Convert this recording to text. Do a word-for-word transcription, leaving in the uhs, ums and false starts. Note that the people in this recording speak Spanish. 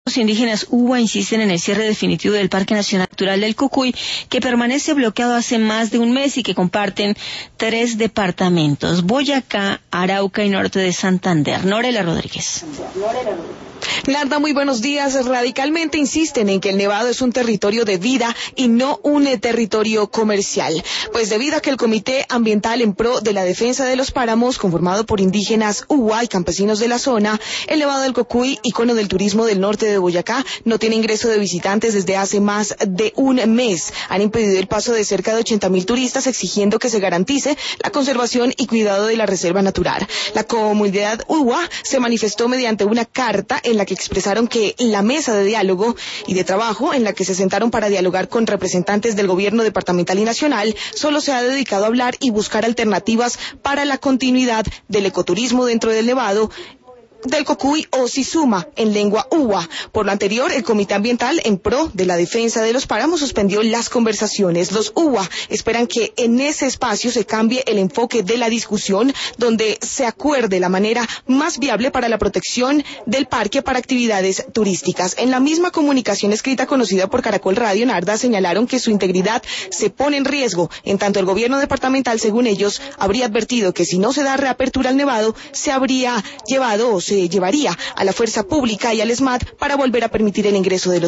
Los indígenas Uwa insisten en el cierre definitivo del Parque Nacional Natural del Cocuy, que permanece bloqueado hace más de un mes y que comparten tres departamentos: Boyacá, Arauca y norte de Santander. Norela Rodríguez. Larda, muy buenos días. Radicalmente insisten en que el Nevado es un territorio de vida y no un territorio comercial. Pues debido a que el Comité Ambiental en Pro de la Defensa de los Páramos, conformado por indígenas Uwa y campesinos de la zona, el Nevado del Cocuy, icono del turismo del norte de Boyacá, no tiene ingreso de visitantes desde hace más de un mes. Han impedido el paso de cerca de ochenta mil turistas, exigiendo que se garantice la conservación y cuidado de la reserva natural. La comunidad Uwa se manifestó mediante una carta en la que expresaron que la mesa de diálogo y de trabajo en la que se sentaron para dialogar con representantes del gobierno departamental y nacional solo se ha dedicado a hablar y buscar alternativas para la continuidad del ecoturismo dentro del Nevado del Cocuy, o Sisuma en lengua Uwa. Por lo anterior, el Comité Ambiental en Pro de la Defensa de los Páramos suspendió las conversaciones. Los Uwa esperan que en ese espacio se cambie el enfoque de la discusión, donde se acuerde la manera más viable para la protección del parque para actividades turísticas. En la misma comunicación escrita conocida por Caracol Radio, Narda, señalaron que su integridad se pone en riesgo, en tanto el gobierno departamental, según ellos, habría advertido que si no se da reapertura al Nevado, se habría llevado o se llevaría a la fuerza pública y al ESMAD para volver a permitir el ingreso de los